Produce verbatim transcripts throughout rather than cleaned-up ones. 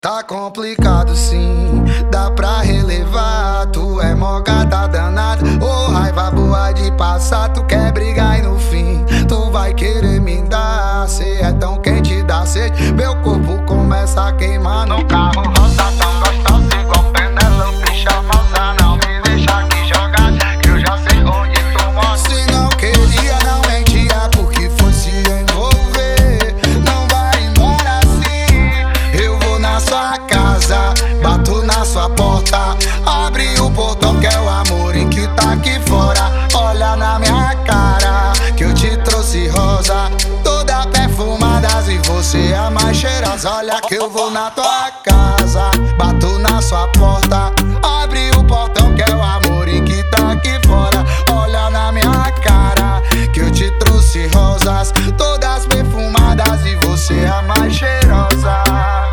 Tá complicado sim, dá pra relevar. Tu é mó gata danada, ô oh, raiva boa de passar. Tu quer brigar e no fim tu vai querer me dar. Cê é tão quente, dá sede, meu corpo começa a queimar. No carro rosa tão gostosa, igual Penélope charmosa. Não me deixa aqui jogar, que eu já sei onde tu mora. Se não queria, não mentia, porque foi se envolver. Não vai embora assim, eu vou na sua casa, bato na sua porta, abre o portão que é o amor em que tá aqui fora. Olha na minha cara, que eu te trouxe rosa, toda perfumadas e você é a mais cheirosa. Olha que eu vou na tua casa, bato na sua porta, abre o portão que é o amor em que tá aqui fora. Olha na minha cara, que eu te trouxe rosas, todas perfumadas e você é a mais cheirosa.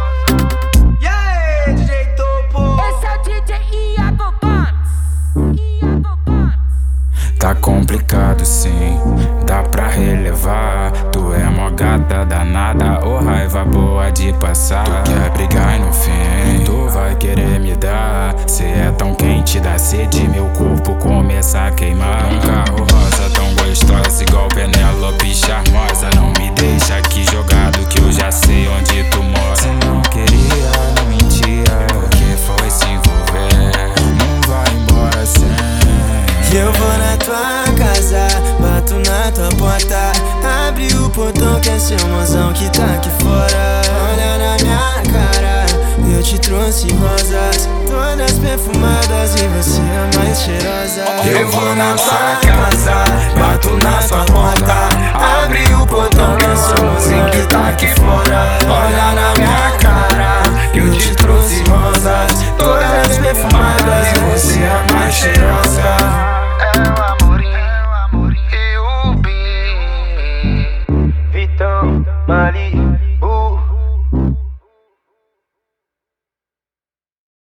Tá complicado sim, dá pra relevar. Tu é mó gata danada, ô oh, raiva boa de passar. Tu quer brigar e no fim tu vai querer me dar. Cê é tão quente, dá sede, meu corpo começa a queimar. Um carro rosa tão gostosa, igual Penélope charmosa. Não me deixa aqui jogado, que eu já sei onde tu mora. Cê não queria, não mentia, porque foi se envolver. Não vai embora sem. Eu vou na tua casa, bato na tua porta, abre o portão que é seu mozão que tá aqui fora. Olha na minha cara, eu te trouxe rosas, todas perfumadas e você é a mais cheirosa. Eu vou na tua casa, bato na sua porta, abre o portão que é seu mozão que tá aqui fora. Olha na minha cara, eu te trouxe rosas, todas perfumadas e você é a mais cheirosa. É o amorim, é o amorim, eu bem. Vitão, Mali, uh.